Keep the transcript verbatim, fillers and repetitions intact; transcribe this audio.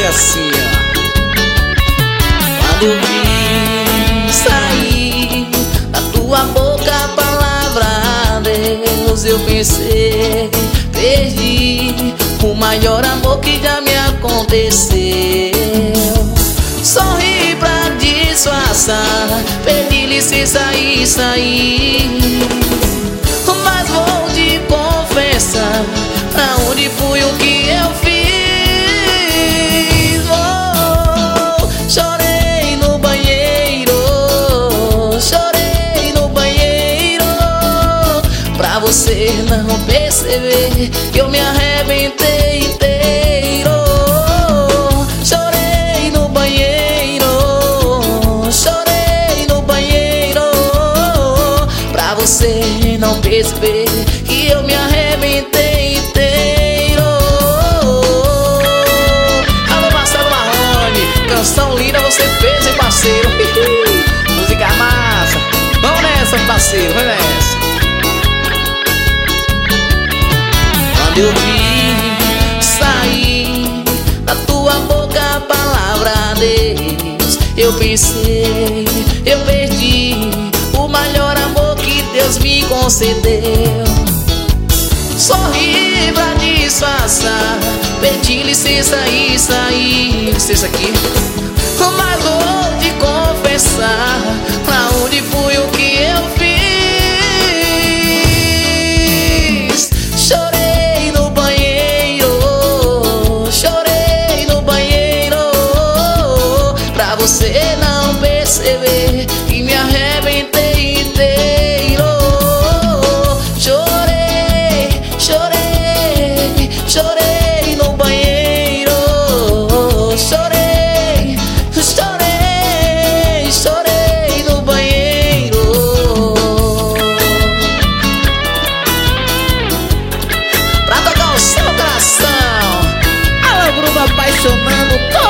assim, ó. Quando vi sair da tua boca a palavra Deus, eu pensei, perdi o maior amor que já me aconteceu. Sorri pra disfarçar, pedi licença e sair, mas vou te confessar pra onde fui, o que eu fiz. Oh, chorei no banheiro, chorei no banheiro, pra você não perceber que eu me arrebentei inteiro. Chorei no banheiro, chorei no banheiro, pra você não perceber que eu me arrebentei inteiro. Alô, Marcelo Marrone, canção linda você fez, hein, parceiro? Música massa. Vamos nessa, parceiro, vai nessa. Quando eu vi sair da tua boca a palavra Deus, eu pensei, eu perdi o maior amor que Deus me concedeu. Sorri pra disfarçar, pedi licença e saí. Licença aqui. Mas vou te confessar pra onde fui, o que eu fiz. Chorei no banheiro, chorei no banheiro, pra você não perceber que me arrebentei inteiro. Chorei, chorei, chorei no banheiro, chorei, chorei, chorei no banheiro. Pra tocar o seu coração, alô, grupo apaixonando todo